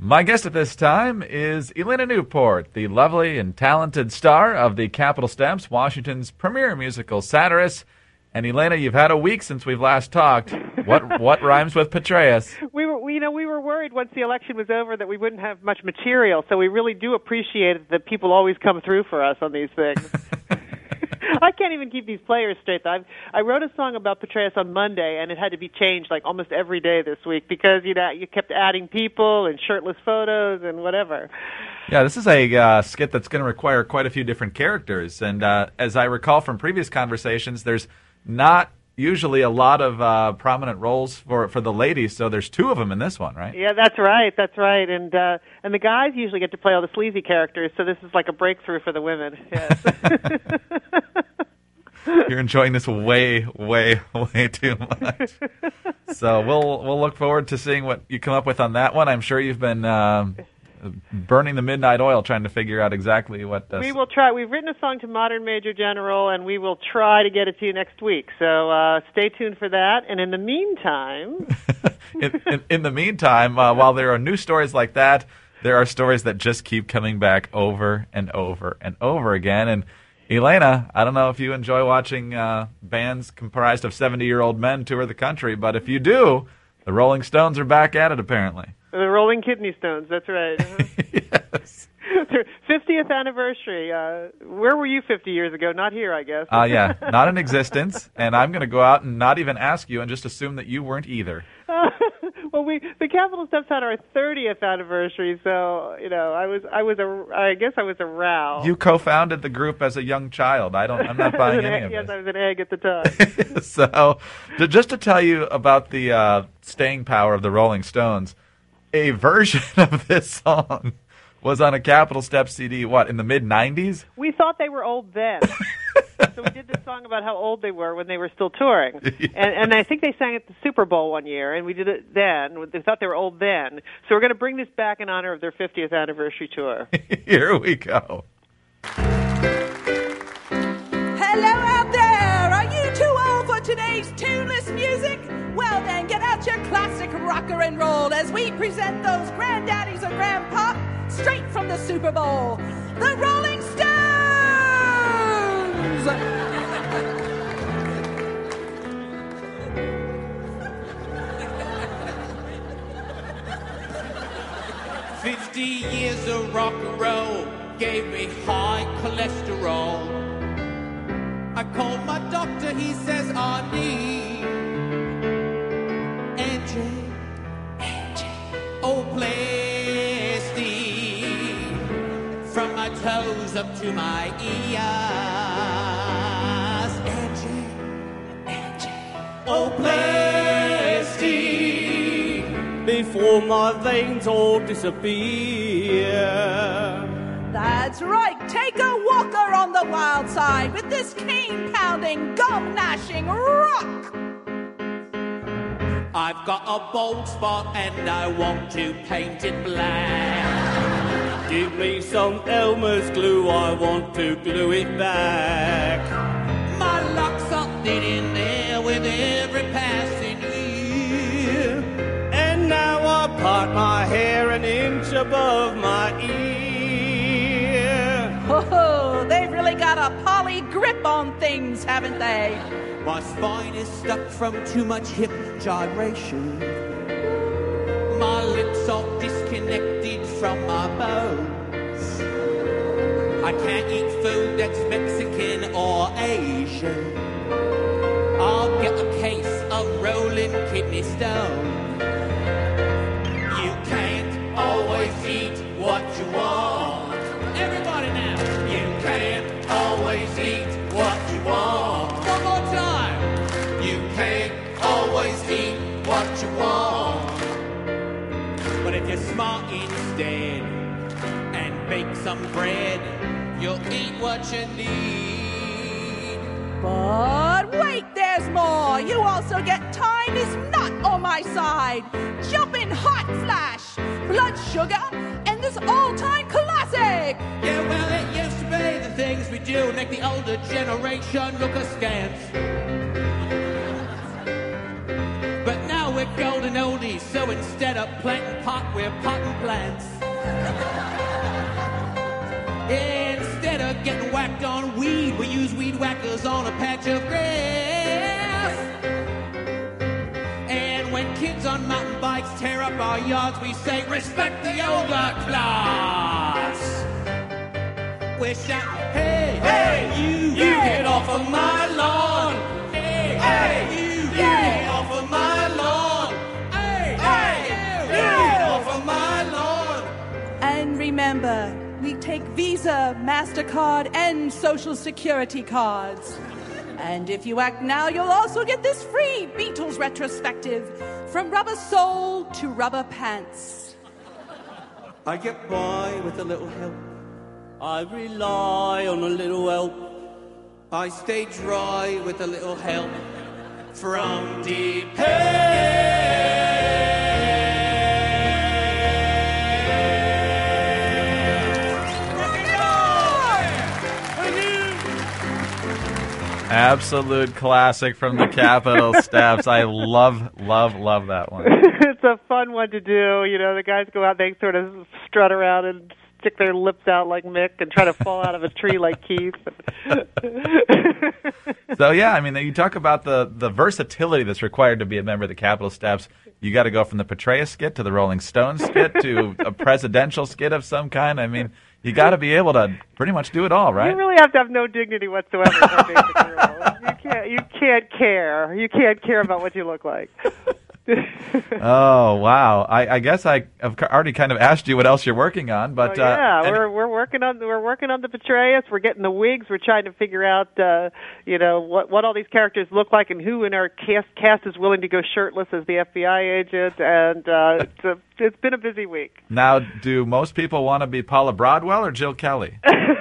My guest at this time is Elena Newport, the lovely and talented star of the Capitol Steps, Washington's premier musical satirist. And Elena, you've had a week since we've last talked. What rhymes with Petraeus? We were worried once the election was over that we wouldn't have much material, so we really do appreciate it that people always come through for us on these things. I can't even keep these players straight. I wrote a song about Petraeus on Monday, and it had to be changed like almost every day this week because you kept adding people and shirtless photos and whatever. Yeah, this is a skit that's going to require quite a few different characters, and as I recall from previous conversations, there's not usually a lot of prominent roles for the ladies, so there's two of them in this one, right? Yeah, that's right, and the guys usually get to play all the sleazy characters, so this is like a breakthrough for the women. Yes. You're enjoying this way, way, way too much. So we'll look forward to seeing what you come up with on that one. I'm sure you've been burning the midnight oil trying to figure out exactly what... We will try. We've written a song to Modern Major General, and we will try to get it to you next week. So stay tuned for that. And in the meantime... in the meantime, while there are new stories like that, there are stories that just keep coming back over and over and over again. And Elena, I don't know if you enjoy watching bands comprised of 70-year-old men tour the country, but if you do, the Rolling Stones are back at it, apparently. The Rolling Kidney Stones, that's right. Yes. Their 50th anniversary. Where were you 50 years ago? Not here, I guess. Yeah, not in existence. And I'm going to go out and not even ask you and just assume that you weren't either. Well, the Capitol Steps had our 30th anniversary, so I guess I was around. You co-founded the group as a young child. I'm not buying any of yes, this. I was an egg at the time. So, just to tell you about the staying power of the Rolling Stones, a version of this song was on a Capitol Steps CD, in the mid-'90s? We thought they were old then. So we did this song about how old they were when they were still touring. Yeah. And I think they sang at the Super Bowl one year, and we did it then. They thought they were old then. So we're going to bring this back in honor of their 50th anniversary tour. Here we go. Hello out there! Are you too old for today's tuneless music? Well then, get out your classic rocker and roll as we present those granddaddies or grandpop straight from the Super Bowl, the Rolling Stones! 50 years of rock and roll gave me high cholesterol. I called my doctor, he says I need Angioplasty from my toes up to my ears. Angioplasty before my veins all disappear. That's right, take a walker on the wild side with this cane-pounding, gum-gnashing rock! I've got a bald spot and I want to paint it black. Give me some Elmer's glue, I want to glue it back. My locks are thinning there with every passing year. And now I part my hair an inch above my ear. Oh, they've really got a poly grip on things, haven't they? My spine is stuck from too much hip gyration. My lips are disconnected from my bones. I can't eat food that's Mexican or Asian. I'll get a case of rolling kidney stone. You can't always eat what you want. Everybody now. You can't always eat what you want. One more time. You can't always eat what you want. But if you're smart instead and bake some bread, you'll eat what you need. But wait, there's more! You also get Time Is Not on My Side, Jumpin' Hot Flash, Blood Sugar, and this all-time classic! Yeah, well, it used to be the things we do make the older generation look askance. But now we're golden oldies, so instead of planting pot, we're potting plants. Instead of getting whacked on weed, we use weed whackers on a patch of grass. And when kids on mountain bikes tear up our yards, we say, respect the older class. We're shouting, hey, hey, you get off of my lawn. Hey, hey, you get off of my lawn. Hey, hey, you get off of my lawn. And remember, we take Visa, MasterCard, and Social Security cards. And if you act now, you'll also get this free Beatles retrospective, from Rubber Soul to Rubber Pants. I get by with a little help. I rely on a little help. I stay dry with a little help from deep Absolute classic from the Capitol Steps. I love that one. It's a fun one to do. You know, the guys go out, they sort of strut around and stick their lips out like Mick and try to fall out of a tree like Keith. So, yeah, I mean, you talk about the versatility that's required to be a member of the Capitol Steps. You got to go from the Petraeus skit to the Rolling Stones skit to a presidential skit of some kind. I mean, you got to be able to pretty much do it all, right? You really have to have no dignity whatsoever in that basic role. You can't care. You can't care about what you look like. Oh, wow. I guess I've already kind of asked you what else you're working on, but we're working on the Petraeus. We're getting the wigs. We're trying to figure out what all these characters look like and who in our cast is willing to go shirtless as the FBI agent, and it's been a busy week. Now, do most people want to be Paula Broadwell or Jill Kelly?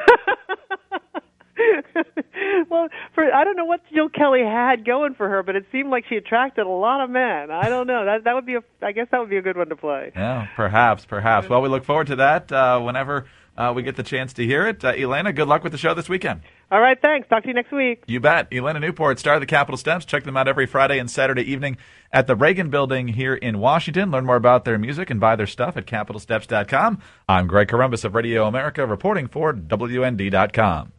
Well, I don't know what Jill Kelly had going for her, but it seemed like she attracted a lot of men. I don't know. That would be I guess that would be a good one to play. Yeah, perhaps. Well, we look forward to that whenever we get the chance to hear it. Elena, good luck with the show this weekend. All right, thanks. Talk to you next week. You bet. Elena Newport, star of the Capitol Steps. Check them out every Friday and Saturday evening at the Reagan Building here in Washington. Learn more about their music and buy their stuff at CapitolSteps.com. I'm Greg Corombos of Radio America, reporting for WND.com.